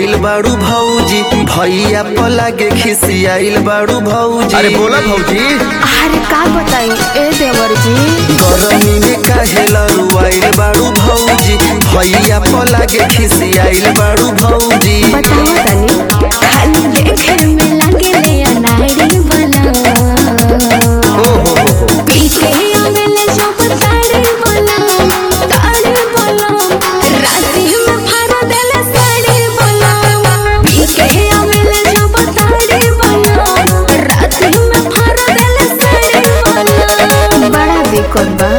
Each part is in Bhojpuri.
आइल बाड़ू भौजी, भैया पलागे खिसियाइल बाड़ू भौजी। अरे बोला भौजी। अरे का बताई ए देवर जी, गरमी में काहे लरुआइल बाड़ू भौजी, भैया पलागे खिसियाइल बाड़ू भौजी। बताओ तनी खाली देखे में लगले अनाड़ी बना पीछे आवेले सब ताड़ी बना ताड़ी बना राती में फाड़ देले साड़ी बना पीछे आवेले सब ताड़ी बना राती में फाड़ देले साड़ी बना। बड़ा दिक्कत बा।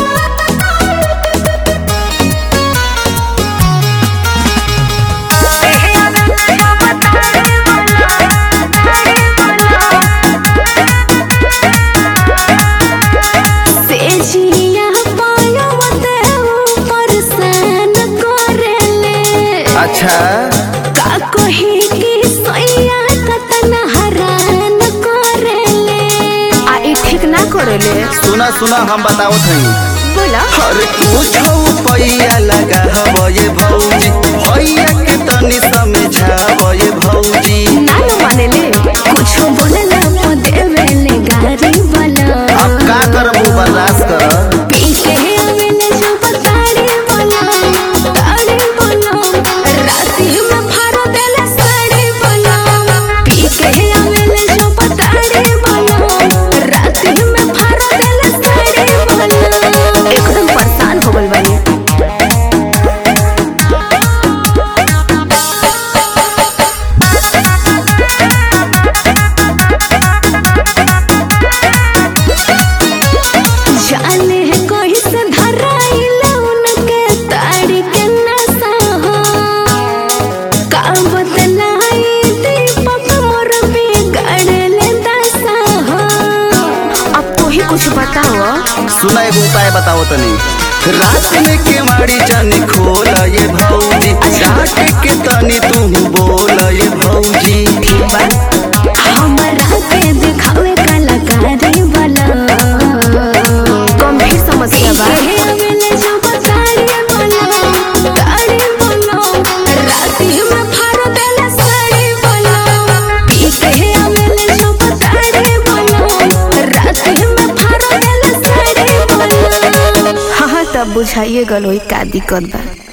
अच्छा का कही कि सैया कतना हरान करेले आ ई ठीक ना करेले। सुना सुना हम बतावत हई। बोला अरे कुछ पैया लगा हवे भौजी, भैया के तनी समझावे भौजी। ना मानेले कुछ बोलला तो देवेले गारी वाला। अब का करबू बर्दाश्त कर। पीछे आवेले सब ताड़ी वाला ताड़ी वाला राती में फाड़ देले साड़ी वाला पीछे आवेले सब ताड़ी वाला राती में फाड़ देले साड़ी वाला। एकदम परेशान हो गइल बानी। जाने कैसे धराइल उनके ताड़ी के नशा हो का बतलाई दीपक मोर बिगड़ले दशा हो। अब तो ही कुछ बताओ। सुना एगो उपाय बताओ तनी। रात में केवाड़ी जानी खोल ये भौजी, डांट के तनी तू बोल ये भौजी। ठीक बा हमरा के दिखावे कलाकारी वाला गंभीर समस्या बा। आवेले सब ताड़ी वाला ताड़ी वाला राती में फाड़ देले साड़ी वाला पीछे आवेले सब ताड़ी वाला राती में फाड़ देले साड़ी वाला। हाँ तब बुझाइए गल होई का दिक्कत बा।